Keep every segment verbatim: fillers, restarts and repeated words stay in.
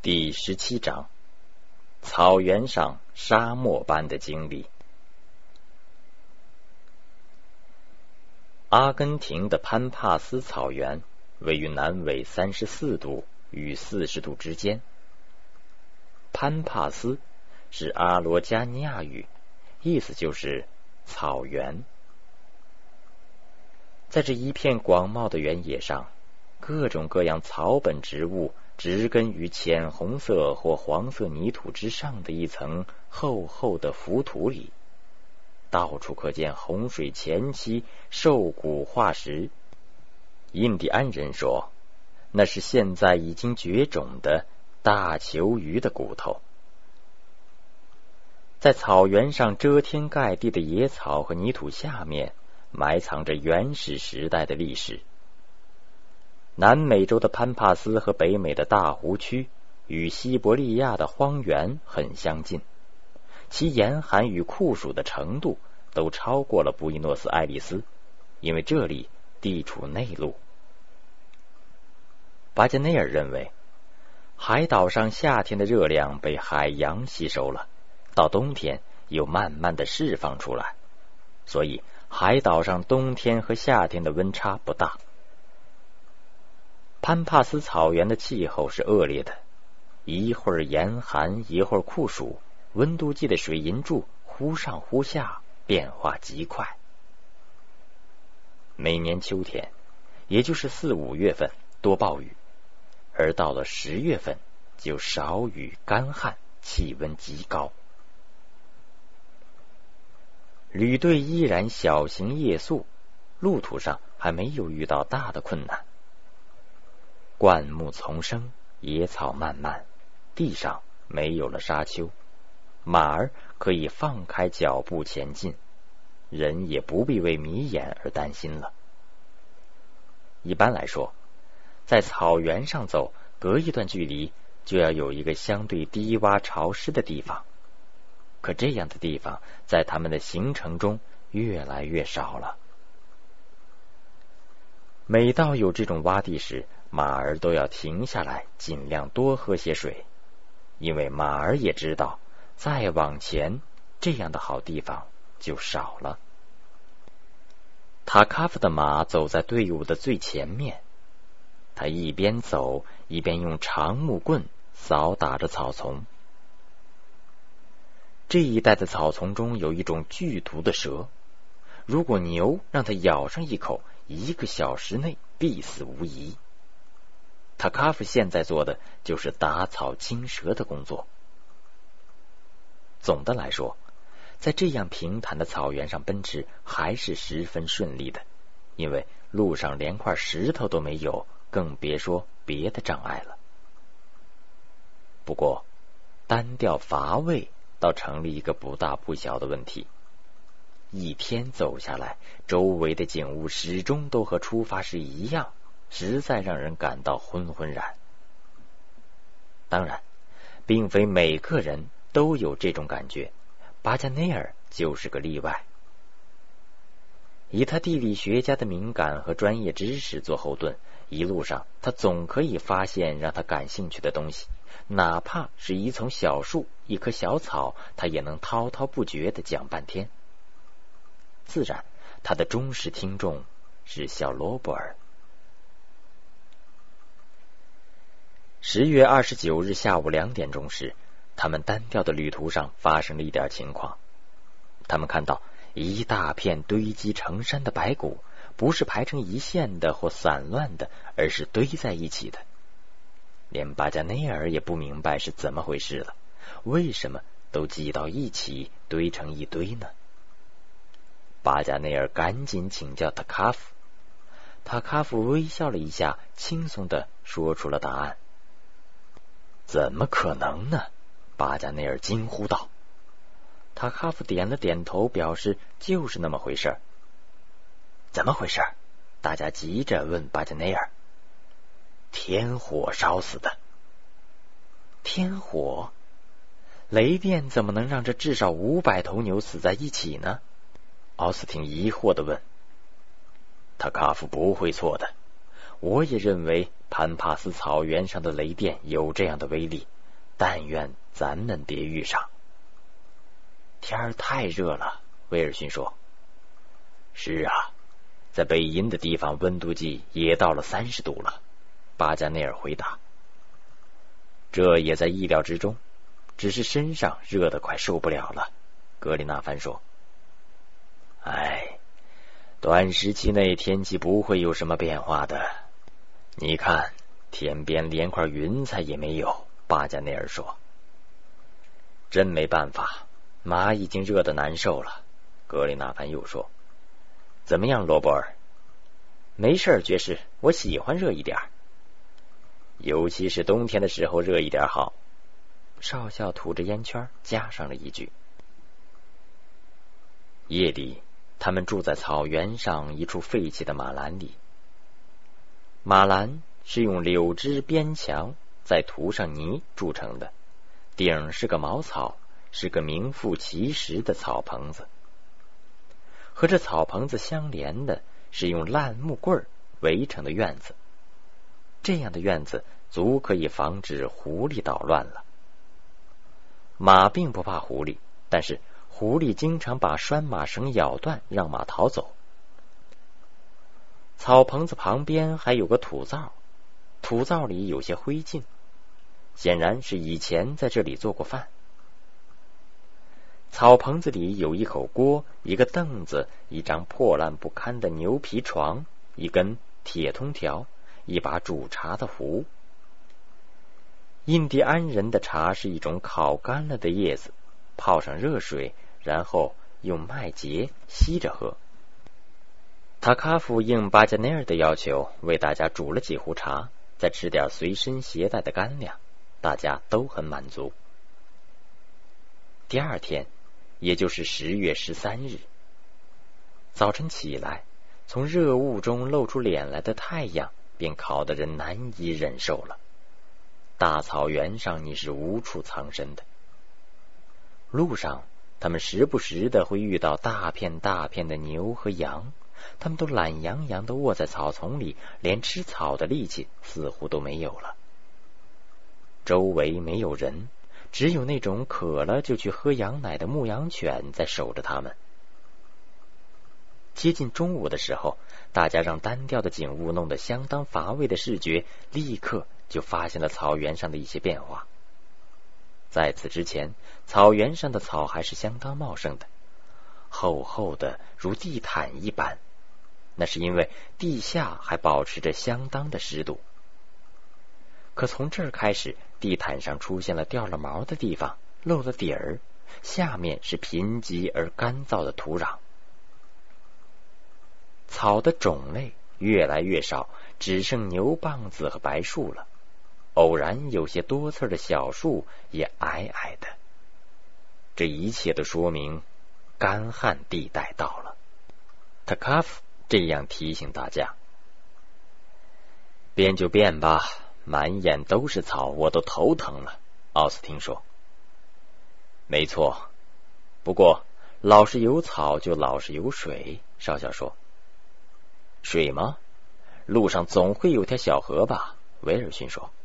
第十七章，草原上沙漠般的经历。阿根廷的潘帕斯草原位于南纬三十四度与四十度之间。潘帕斯是阿罗加尼亚语，意思就是草原。在这一片广袤的原野上，各种各样草本植物植根于浅红色或黄色泥土之上的一层厚厚的浮土里，到处可见洪水前期兽骨化石。印第安人说，那是现在已经绝种的大球鱼的骨头。在草原上遮天盖地的野草和泥土下面，埋藏着原始时代的历史。南美洲的潘帕斯和北美的大湖区与西伯利亚的荒原很相近，其严寒与酷暑的程度都超过了布宜诺斯艾利斯，因为这里地处内陆。巴加内尔认为，海岛上夏天的热量被海洋吸收了，到冬天又慢慢的释放出来，所以海岛上冬天和夏天的温差不大。潘帕斯草原的气候是恶劣的，一会儿严寒，一会儿酷暑，温度计的水银柱忽上忽下，变化极快。每年秋天，也就是四五月份多暴雨，而到了十月份就少雨干旱，气温极高。旅队依然小行夜宿，路途上还没有遇到大的困难。灌木丛生，野草漫漫，地上没有了沙丘，马儿可以放开脚步前进，人也不必为迷眼而担心了。一般来说，在草原上走，隔一段距离就要有一个相对低洼潮湿的地方，可这样的地方在他们的行程中越来越少了。每到有这种洼地时，马儿都要停下来，尽量多喝些水，因为马儿也知道，再往前这样的好地方就少了。塔卡夫的马走在队伍的最前面，他一边走一边用长木棍扫打着草丛。这一带的草丛中有一种剧毒的蛇，如果牛让它咬上一口，一个小时内必死无疑。塔卡夫现在做的就是打草惊蛇的工作。总的来说，在这样平坦的草原上奔驰还是十分顺利的，因为路上连块石头都没有，更别说别的障碍了。不过单调乏味倒成了一个不大不小的问题。一天走下来，周围的景物始终都和出发时一样，实在让人感到昏昏然。当然，并非每个人都有这种感觉，巴加内尔就是个例外。以他地理学家的敏感和专业知识做后盾，一路上他总可以发现让他感兴趣的东西，哪怕是一丛小树，一棵小草，他也能滔滔不绝地讲半天。自然，他的忠实听众是小罗伯尔。十月二十九日下午两点钟时，他们单调的旅途上发生了一点情况。他们看到一大片堆积成山的白骨，不是排成一线的或散乱的，而是堆在一起的。连巴加内尔也不明白是怎么回事了，为什么都挤到一起，堆成一堆呢？巴加内尔赶紧请教塔卡夫，塔卡夫微笑了一下，轻松地说出了答案。怎么可能呢？巴加内尔惊呼道。塔卡夫点了点头，表示就是那么回事。怎么回事？大家急着问巴加内尔。天火烧死的。天火？雷电怎么能让这至少五百头牛死在一起呢？奥斯汀疑惑地问。塔卡夫不会错的，我也认为潘帕斯草原上的雷电有这样的威力， 但愿咱们别遇上。天儿太热了，威尔逊说。是啊，在北阴的地方温度计也到了三十度了，巴加内尔回答。这也在意料之中，只是身上热得快受不了了，格里纳凡说。哎，短时期内天气不会有什么变化的。你看，天边连块云彩也没有，巴加内尔说。真没办法，马已经热得难受了，格里纳凡又说。怎么样，罗伯尔？没事，爵士，我喜欢热一点，尤其是冬天的时候热一点好。少校吐着烟圈加上了一句。夜里，他们住在草原上一处废弃的马栏里。马栏是用柳枝边墙再涂上泥筑成的，顶是个茅草，是个名副其实的草棚子。和这草棚子相连的是用烂木棍围成的院子，这样的院子足可以防止狐狸捣乱了。马并不怕狐狸，但是狐狸经常把拴马绳咬断，让马逃走。草棚子旁边还有个土灶，土灶里有些灰烬，显然是以前在这里做过饭。草棚子里有一口锅，一个凳子，一张破烂不堪的牛皮床，一根铁通条，一把煮茶的壶。印第安人的茶是一种烤干了的叶子，泡上热水，然后用麦秸吸着喝。塔卡夫应巴加内尔的要求，为大家煮了几壶茶，再吃点随身携带的干粮，大家都很满足。第二天，也就是十月十三日，早晨起来，从热雾中露出脸来的太阳便烤得人难以忍受了。大草原上你是无处藏身的。路上，他们时不时的会遇到大片大片的牛和羊，他们都懒洋洋的卧在草丛里，连吃草的力气似乎都没有了。周围没有人，只有那种渴了就去喝羊奶的牧羊犬在守着他们。接近中午的时候，大家让单调的景物弄得相当乏味的视觉立刻就发现了草原上的一些变化。在此之前，草原上的草还是相当茂盛的，厚厚的如地毯一般，那是因为地下还保持着相当的湿度。可从这儿开始，地毯上出现了掉了毛的地方，露了底儿，下面是贫瘠而干燥的土壤。草的种类越来越少，只剩牛蒡子和白树了，偶然有些多刺的小树也矮矮的。这一切都说明干旱地带到了。塔卡夫这样提醒大家。变就变吧，满眼都是草，我都头疼了，奥斯汀说。没错，不过老是有草就老是有水，少校说。水吗？路上总会有条小河吧，威尔逊说。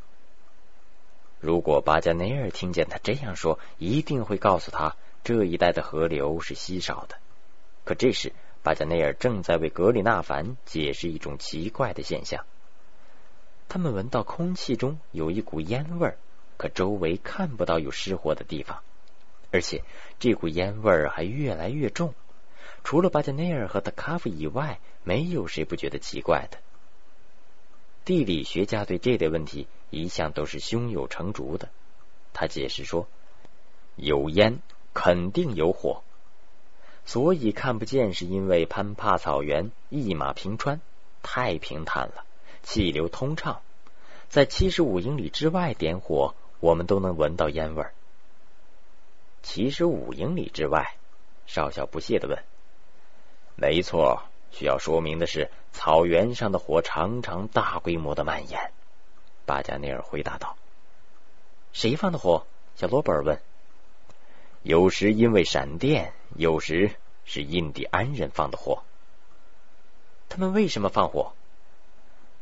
如果巴加内尔听见他这样说，一定会告诉他这一带的河流是稀少的。可这时巴加内尔正在为格里纳凡解释一种奇怪的现象。他们闻到空气中有一股烟味儿，可周围看不到有失火的地方，而且这股烟味儿还越来越重。除了巴加内尔和塔卡夫以外，没有谁不觉得奇怪的。地理学家对这类问题一向都是胸有成竹的。他解释说，有烟肯定有火，所以看不见是因为攀帕草原一马平川，太平坦了，气流通畅，在七十五英里之外点火，我们都能闻到烟味儿。七十五英里之外？少校不屑地问。没错，需要说明的是，草原上的火常常大规模的蔓延。巴加内尔回答道。谁放的火？小罗伯尔问。有时因为闪电，有时是印第安人放的火。他们为什么放火？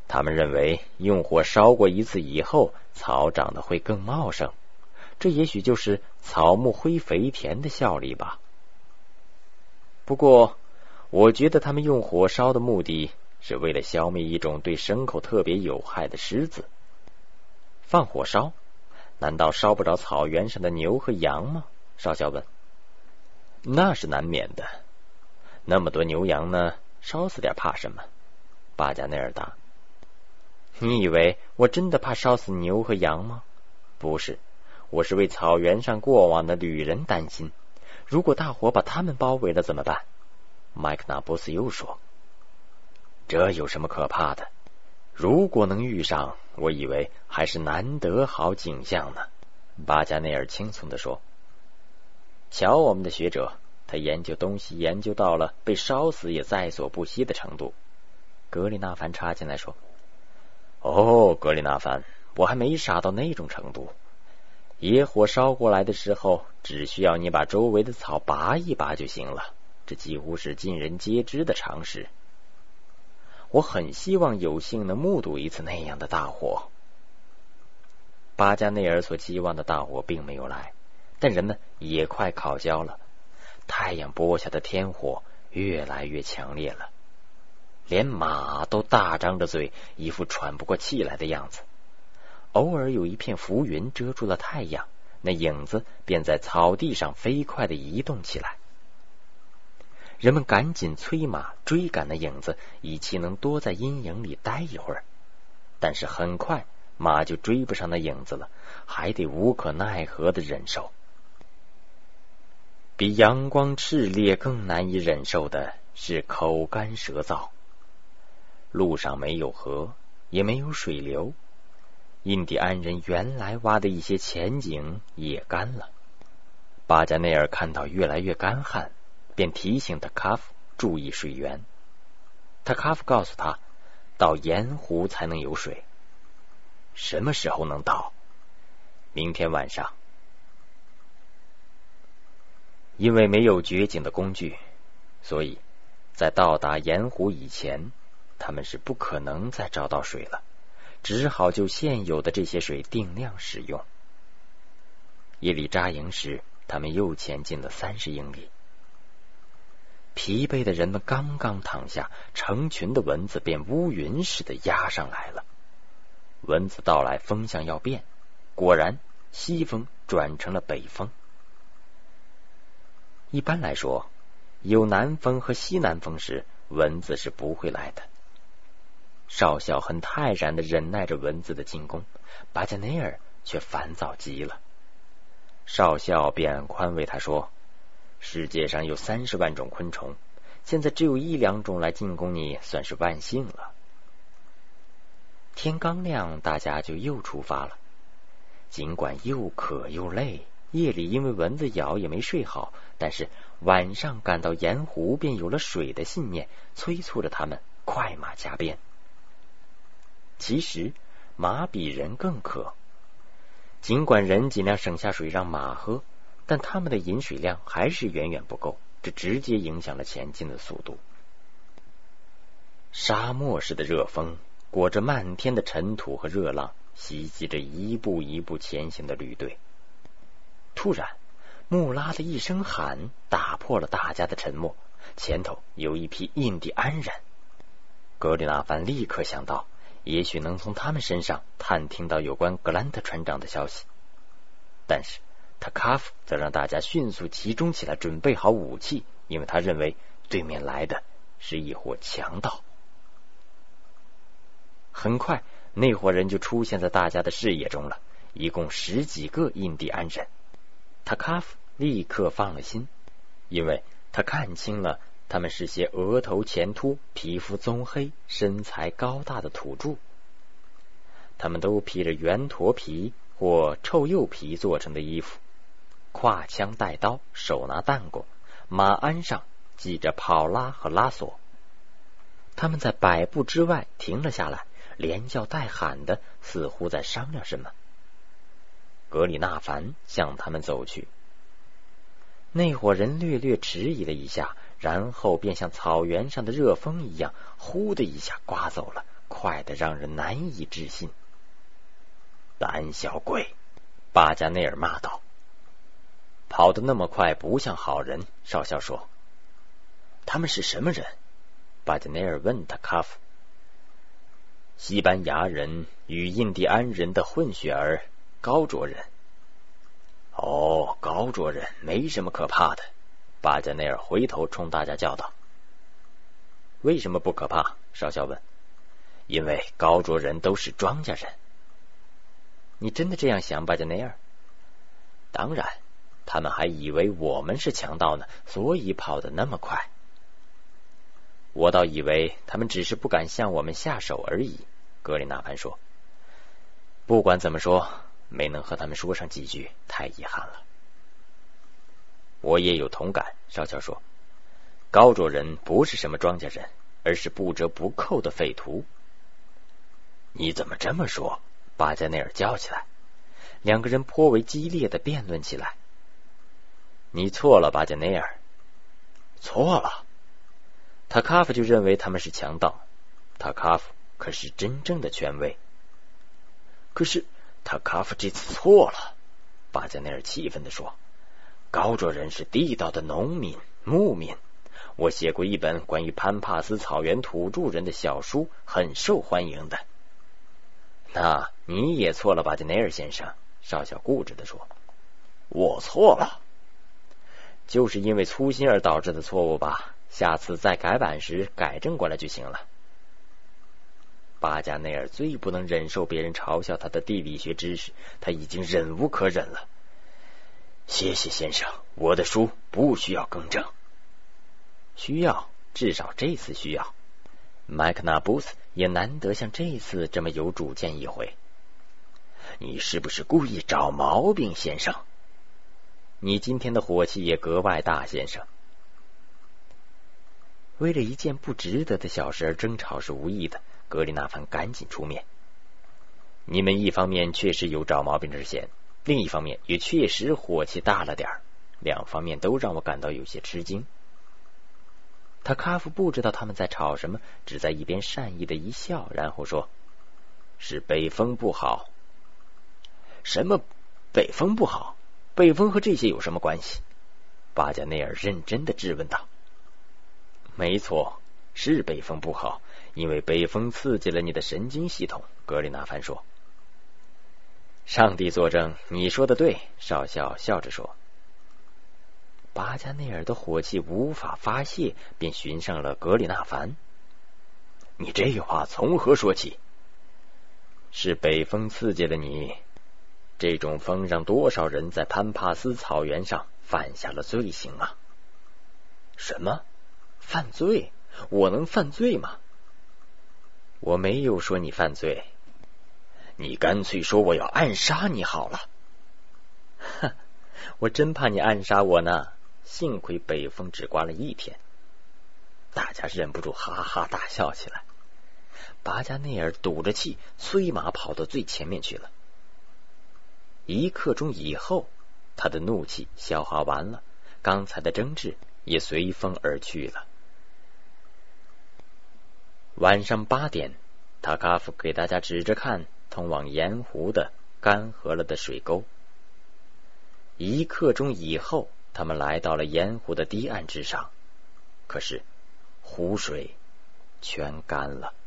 他们认为用火烧过一次以后，草长得会更茂盛，这也许就是草木灰肥田的效力吧。不过，我觉得他们用火烧的目的是为了消灭一种对牲口特别有害的虱子。放火烧，难道烧不着草原上的牛和羊吗？少校问。那是难免的，那么多牛羊呢，烧死点怕什么？巴加内尔答。你以为我真的怕烧死牛和羊吗？不是，我是为草原上过往的旅人担心。如果大火把他们包围了怎么办？麦克纳波斯又说。这有什么可怕的？如果能遇上，我以为还是难得好景象呢。巴加内尔轻松地说。瞧我们的学者，他研究东西研究到了被烧死也在所不惜的程度。格里纳凡插进来说。哦，格里纳凡，我还没傻到那种程度。野火烧过来的时候，只需要你把周围的草拔一拔就行了，这几乎是尽人皆知的常识。我很希望有幸能目睹一次那样的大火。巴加内尔所期望的大火并没有来，但人们也快烤焦了。太阳播下的天火越来越强烈了，连马都大张着嘴，一副喘不过气来的样子。偶尔有一片浮云遮住了太阳，那影子便在草地上飞快地移动起来。人们赶紧催马追赶那影子，以期能多在阴影里待一会儿。但是很快马就追不上那影子了，还得无可奈何地忍受。比阳光炽烈更难以忍受的是口干舌燥。路上没有河，也没有水流，印第安人原来挖的一些浅井也干了。巴加内尔看到越来越干旱，便提醒塔卡夫注意水源。塔卡夫告诉他，到盐湖才能有水。什么时候能到？明天晚上。因为没有掘井的工具，所以在到达盐湖以前，他们是不可能再找到水了，只好就现有的这些水定量使用。夜里扎营时，他们又前进了三十英里。疲惫的人们刚刚躺下，成群的蚊子便乌云似的压上来了。蚊子到来，风向要变，果然西风转成了北风。一般来说，有南风和西南风时，蚊子是不会来的。少校很泰然地忍耐着蚊子的进攻，巴加内尔却烦躁极了。少校便宽慰他说，世界上有三十万种昆虫，现在只有一两种来进攻你，算是万幸了。天刚亮，大家就又出发了。尽管又渴又累，夜里因为蚊子咬也没睡好，但是晚上赶到盐湖便有了水的信念，催促着他们快马加鞭。其实马比人更渴，尽管人尽量省下水让马喝，但他们的饮水量还是远远不够，这直接影响了前进的速度。沙漠似的热风裹着漫天的尘土和热浪，袭击着一步一步前行的旅队。突然，穆拉的一声喊打破了大家的沉默，前头有一批印第安人。格里纳凡立刻想到，也许能从他们身上探听到有关格兰特船长的消息，但是塔卡夫则让大家迅速集中起来，准备好武器，因为他认为对面来的是一伙强盗。很快，那伙人就出现在大家的视野中了，一共十几个印第安人。塔卡夫立刻放了心，因为他看清了他们是些额头前凸、皮肤棕黑、身材高大的土著。他们都披着圆驼皮或臭鼬皮做成的衣服，挎枪带刀，手拿弹弓，马鞍上系着跑拉和拉索。他们在百步之外停了下来，连叫带喊的，似乎在商量什么。格里纳凡向他们走去，那伙人略略迟疑了一下，然后便像草原上的热风一样，呼的一下刮走了， 快得让人难以置信。胆小鬼，巴加内尔骂道。跑得那么快不像好人，少校说。他们是什么人？巴加内尔问塔卡夫。西班牙人与印第安人的混血儿，高卓人。哦，高卓人没什么可怕的。巴加内尔回头冲大家叫道。为什么不可怕？少校问。因为高卓人都是庄稼人。你真的这样想，巴加内尔？当然，他们还以为我们是强盗呢，所以跑得那么快。我倒以为他们只是不敢向我们下手而已，格里纳凡说。不管怎么说，没能和他们说上几句，太遗憾了。我也有同感，少校说。高卓人不是什么庄稼人，而是不折不扣的匪徒。你怎么这么说？巴加内尔叫起来。两个人颇为激烈的辩论起来。你错了，巴加内尔。错了。塔卡夫就认为他们是强盗。塔卡夫可是真正的权威。可是塔卡夫这次错了，巴加内尔气愤地说。高卓人是地道的农民、牧民。我写过一本关于潘帕斯草原土著人的小书，很受欢迎的。那你也错了，巴加内尔先生，少校固执地说。我错了。就是因为粗心而导致的错误吧，下次再改版时改正过来就行了。巴加内尔最不能忍受别人嘲笑他的地理学知识，他已经忍无可忍了。谢谢先生，我的书不需要更正。需要，至少这次需要。麦克纳布斯也难得像这次这么有主见一回。你是不是故意找毛病，先生？你今天的火气也格外大，先生。为了一件不值得的小事而争吵是无益的，格里纳凡赶紧出面。你们一方面确实有找毛病之嫌，另一方面也确实火气大了点儿，两方面都让我感到有些吃惊。塔卡夫不知道他们在吵什么，只在一边善意的一笑，然后说：是北风不好。什么北风不好？北风和这些有什么关系？巴加内尔认真的质问道。没错，是北风不好，因为北风刺激了你的神经系统，格里纳凡说。上帝作证，你说的对，少校笑着说。巴加内尔的火气无法发泄，便寻上了格里纳凡。你这话从何说起？是北风刺激了你，这种风让多少人在潘帕斯草原上犯下了罪行啊！什么？犯罪？我能犯罪吗？我没有说你犯罪，你干脆说我要暗杀你好了。哼，我真怕你暗杀我呢。幸亏北风只刮了一天。大家忍不住哈哈大笑起来。巴加内尔赌着气，催马跑到最前面去了。一刻钟以后，他的怒气消化完了，刚才的争执也随风而去了。晚上八点，塔卡夫给大家指着看通往盐湖的干涸了的水沟。一刻钟以后，他们来到了盐湖的堤岸之上，可是湖水全干了。